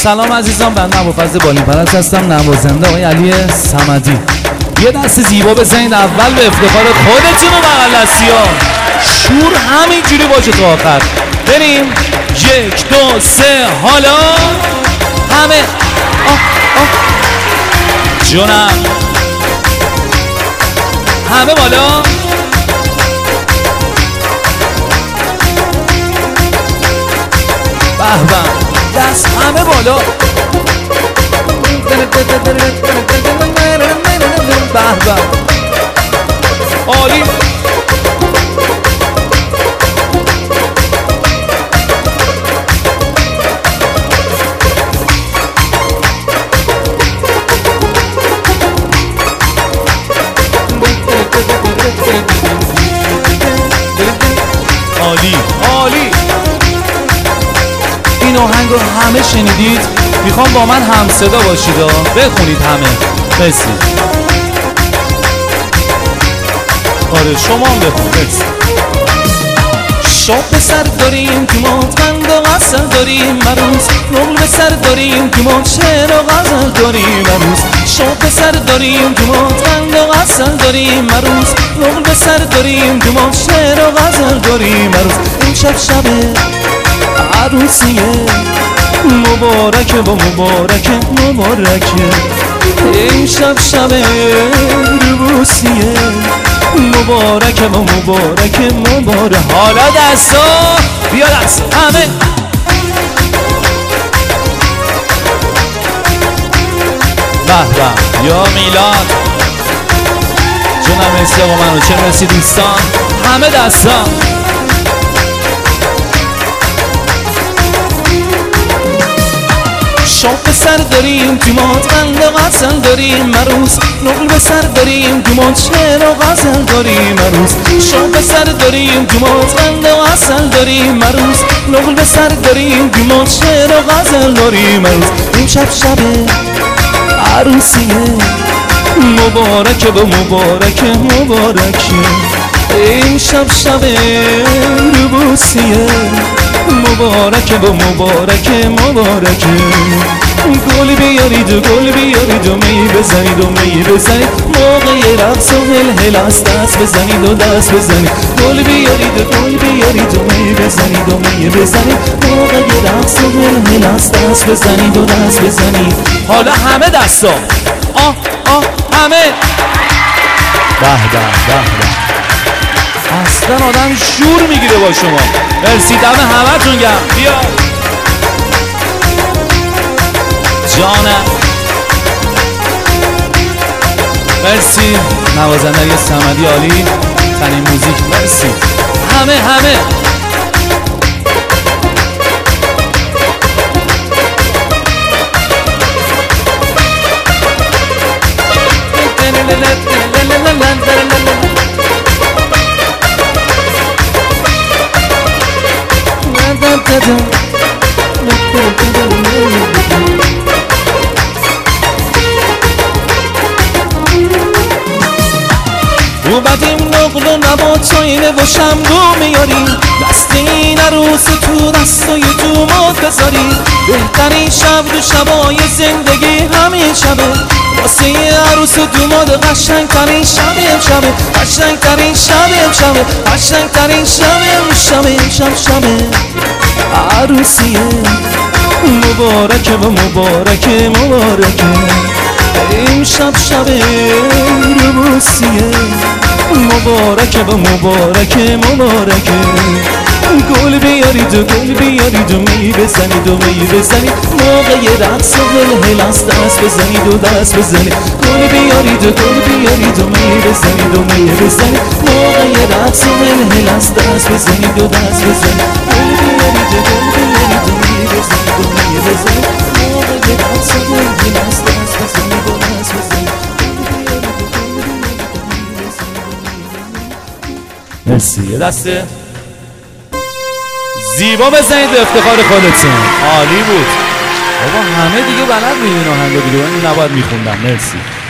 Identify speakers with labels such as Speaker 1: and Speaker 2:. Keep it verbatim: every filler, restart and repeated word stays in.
Speaker 1: سلام عزیزان، من ابوالفضل بالین‌پرست هستم، نوازنده آقای علی صمدی. یه دست زیبا بزنید اول به افتخار خودتون و بغل دستی‌ها. شور همینجوری باشه تا آخر. بریم یک دو سه حالا همه آه آه جونم همه بالا. به به دست همه بالا. به به عالی. عالی عالی. این آهنگ رو همه شنیدید؟ میخوام با من هم صدا باشید و بخونید همه. مرسی. آره شما هم بخون. مرسی. شاب به سر داریم که ما قند و غزل داریم مروز، نقل به سر داریم که ما شعر و غزل داریم مروز. شاب به سر داریم که ما قند و غزل داریم مروز، نقل به سر داریم که ما شعر و غزل داریم مروز. این شب شب عروسیه مبارکه و مبارکه مبارکه. این شب شب عروسیه مبارکه و مبارکه مبارکه. حالا دستا بیا دست همه. به به یا میلاد جونم. مرسی آقا منو چه مرسی دوستان همه دستا. شاب به سر داریم دیمات قند و غزل داریم مروز، نقل به سر داریم دیمات شعر و غزل داریم مروز. شاب به سر داریم دیمات قند و غزل داریم مروز، نقل به سر داریم دیمات شعر و غزل داریم مروز. این شب شب عروسیه مبارکه و مبارکه مبارکه. این شب شب عروسیه مبارکه و مبارکه مبارکه. گل بیارید و گل بیارید و می بزنید و می بزنید. موقع رقص و هل هل است دست بزنید و دست بزنید. گل بیارید و گل بیارید و می بزنید و می بزنید. موقع رقص و هل هل است دست بزنید و دست بزنید. حالا همه دستا آه آه همه. به به به به. اصلا آدم شور میگیره با شما. مرسی دم همه تون گم. بیا جانم. مرسی نوازنده صمدی عالی تنین موزیک. مرسی همه همه. رو بدیم نقل و نبات چاینه و شمدو میاریم. دست این عروس تو دستای دومات بذاریم. بهترین شب دو شبای زندگی همین شبه. واسه یه عروس دومات قشنگ ترین شب امشبه. قشنگ ترین شب امشبه. قشنگ ترین شب امشبه. شب شبه عروسیه مبارکه و مبارکه مبارکه. این شب شب عروسیه مبارکه و مبارکه مبارکه. گل بیارید و گل بیارید و می بزنید و می بزنید. موقع رقص و هل هل است دست بزنید و دست بزنید. گل بیارید و گل بیارید و می بزنید و می بزنید. موقع رقص و هل هل است دست بزنید و دست بزنید. گل بیارید و گل بیارید و می بزنید و می بزنید. موقع رقص و هل هل است دست بزنید و دست بزنید. مرسی. یه دسته زیبا بزنید به افتخار خودتون. عالی بود بابا. همه دیگه بلد میدین آهنگا دیگه. من نباید میخوندم. مرسی.